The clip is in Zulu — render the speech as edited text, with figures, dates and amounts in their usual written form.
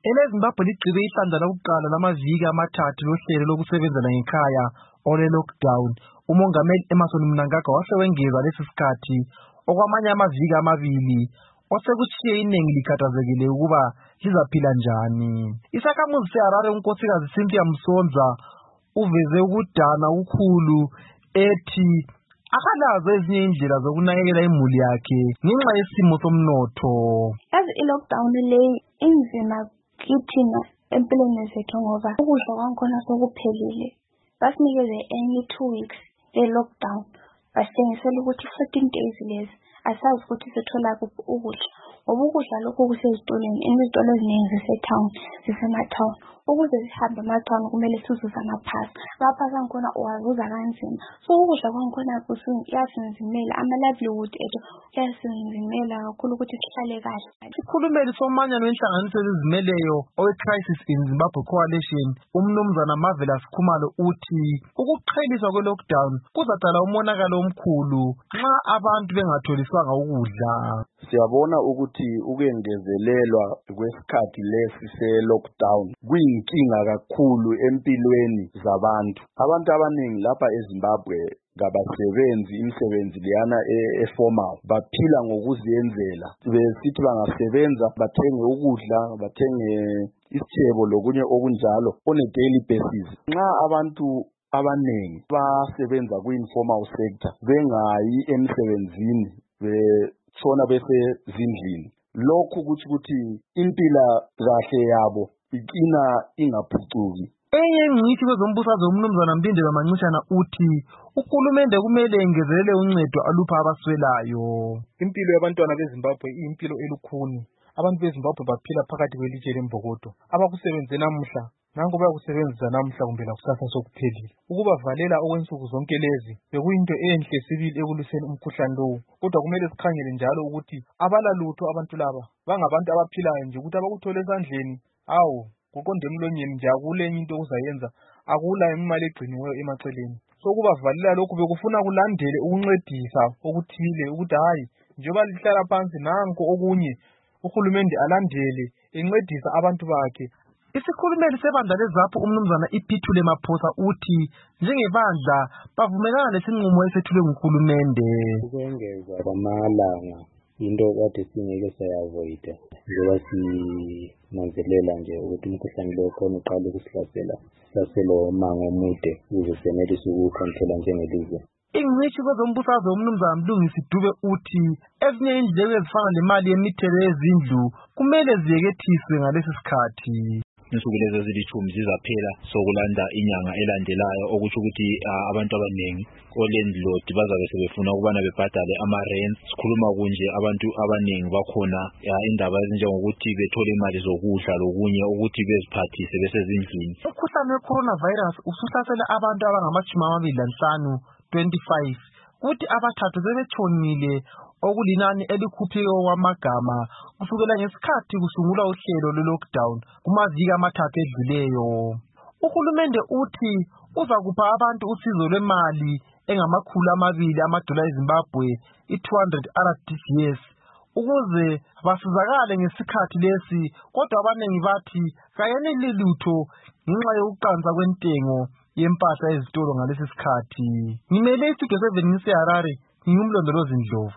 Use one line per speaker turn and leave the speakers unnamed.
EleZimbabwe ligqibe ihlandla lokuqala lamaviki amathathu lohlelo lokusebenzela ngekhaya ole-lockdown. UMongameli Emmerson Mnangagwa wahle wengeza lesi sikhathi okwamanye amaviki amabili osekutshiye iningi likhathazekile ukuba lizaphila njani. Isakhamuzi seHarare uNkosikazi Cynthia Msonza uveze ukudana ukukhulu ethi akalazo ezinye indlela zokunakekela imuli yakhe ngenxa yesimo somnotho.
Yazi i-lockdown le inzima kithina empilweni zethu ngoba ukudla kwakhona sokuphelile. Basinikeze enye 2 weeks le-lockdown. Basithengisela ukuthi 14 days lezi asazi ukuthi sithola kuphi ukudla. Ngoba ukudla lokhu kusezitolweni, izitolo eziningi zisetown, zisema-town. Ukuze sihambe ama-town kumele sizuze amaphasi. Amaphasi angikhona uwazuza kanzima. So ukudla kwakhona kuyasinzimela, ama-livelihood ethu kuyasinzimela kakhulu ukuthi sihlale kahle.
Isikhulumeli somanyano wenhlanganiso ezizimeleyo owe-Crisis in Zimbabwe Coalition, uMnumzana Marvelous Khumalo uthi ukuqheliswa kwe-lockdown kuzadala umonakalo omkhulu nxa abantu bengatholiswanga ukudla.
Siyabona ukuthi ukwengezelelwa kwesikhathi lesi se-lockdown kuyinkinga kakhulu empilweni zabantu. Abantu abaningi lapha eZimbabwe kabasebenzi imisebenzi leyana e-formal, baphila ngokuziyenzela. Besithi bangasebenza bathenge ukudla, bathenge isithebo lokunye okunjalo on a daily basis. Nxa abantu abaningi basebenza ku-informal sector bengayi emsebenzini betshona besezindlini, lokhu kuthi ukuthi impila kahle yabo ikina ingaphucuki.
Enye ingcitshi kwezombusazwe uMnumzana Mlindelo Mancishana uthi uhulumende kumele engezelele uncedo alupha abaswelayo.
Impilo yabantwana beZimbabwe iyimpilo elukhuni. Abantu beZimbabwe baphila phakathi kwelitshe lembokodo. Abakusebenze namuhla nangu bayakusebenzisa namuhla kumbe lakusasa sokuphelile. Ukubavalela okwensuku zonke lezi bekuyinto enhle sibili ekuliseni umkhuhlane lowu. Kodwa kumele sikhangele njalo ukuthi abalalutho abantu laba bangabantu abaphilayo nje ukuthi abakuthole esandleni kuqonde emlonyeni nje akulenye into okuzayenza, akula imali egciniweyo emaceleni. So ukubavalela lokhu bekufuna kulandele ukuncedisa okuthile ukuthi njengoba lihlala phansi nanko okunye uhulumende alandele encedisa abantu bakhe.
Isikhulumeli sebandla leZAPU uMnumzana Iphithule Maphosa uthi njengebandla bavumelana lesinqumo esethulwe nguhulumende.
Ukwengezwa kwamalanga into kade singeke sayavoida njengoba sinanzelela nje ukuthi umkhuhlane lo khona uqala ukusihlasela umango omude ukuze senelise ukuwukhontrola njengelizwe.
Ingcitshi kwezombusazwe uMnumzana Mlungisi Dube uthi ezinye indleko ezifana lemali yemithelo yezindlu kumele ziyekethiswe ngalesi sikhathi.
Insuku lezi ezilithumi zizaphela sokulanda inyanga elandelayo, okutsho ukuthi abantu abaningi o-landlord bazabe sebefuna ukubana bebhadale ama-rent. Sikhuluma kunje abantu abaningi bakhona indaba ezinjengokuthi bethole imali zokudla lokunye ukuthi beziphathise besezindlini.
Umkhuhlane we-coronavirus usuhlasela abantu abangama-25, 25, kuthi abathathu sebetshonile okulinani elikhuphike okwamagama kusukela ngesikhathi kusungulwa uhlelo lwe-lockdown kumaviki amathathu edluleyo. Uhulumende uthi uzakupha abantu usizo lwemali $200 eZimbabwe, i-200 RTGS, ukuze basizakale ngesikhathi lesi, kodwa abaningi bathi kayeneli lutho ngenxa yokuqansa kwentengo yempahla ezitolo ngalesi sikhathi. Ngimele iStudio 7 ngiseHarare, ngingumlondolozi Ndlovu.